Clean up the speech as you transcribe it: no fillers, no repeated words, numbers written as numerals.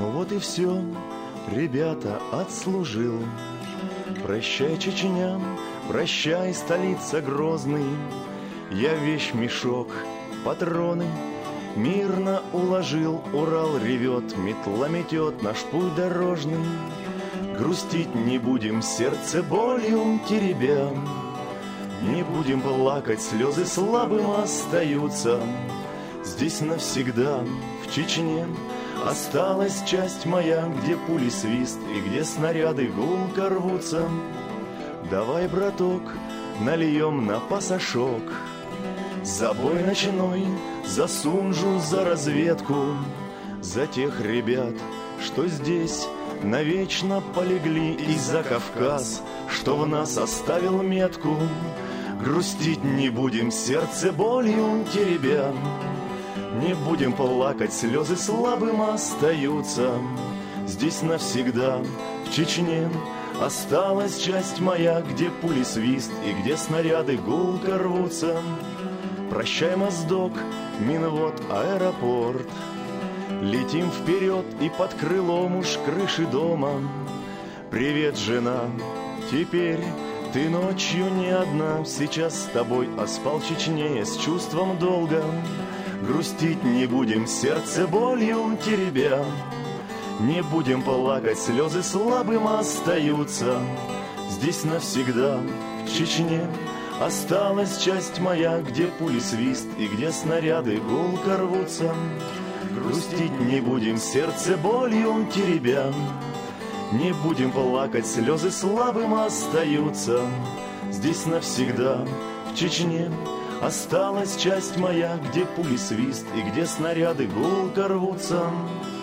Ну вот и все, ребята, отслужил. Прощай, Чечня, прощай, столица Грозный. Я вещмешок, патроны мирно уложил. Урал ревет, метла метет наш путь дорожный. Грустить не будем, сердце болью теребя. Не будем плакать, слезы слабым остаются. Здесь навсегда, в Чечне, осталась часть моя, где пули свист и где снаряды гулко рвутся. Давай, браток, нальем на пасашок. За бой ночной, за Сунжу, за разведку, за тех ребят, что здесь навечно полегли, и за Кавказ, что в нас оставил метку. Грустить не будем, сердце болью теребя. Не будем плакать, слезы слабым остаются. Здесь навсегда, в Чечне, осталась часть моя, где пули свист и где снаряды гулко рвутся. Прощай, Моздок, Минвод, аэропорт. Летим вперед и под крылом уж крыши дома. Привет, жена, теперь ты ночью не одна. Сейчас с тобой оспал Чечне с чувством долга. Грустить не будем, сердце болью теребя. Не будем плакать, слезы слабым остаются. Здесь навсегда, в Чечне, осталась часть моя, где пули свист и где снаряды гулко рвутся. Грустить не будем, сердце болью теребя. Не будем плакать, слезы слабым остаются. Здесь навсегда, в Чечне, осталась часть моя, где пули свист и где снаряды гулко рвутся.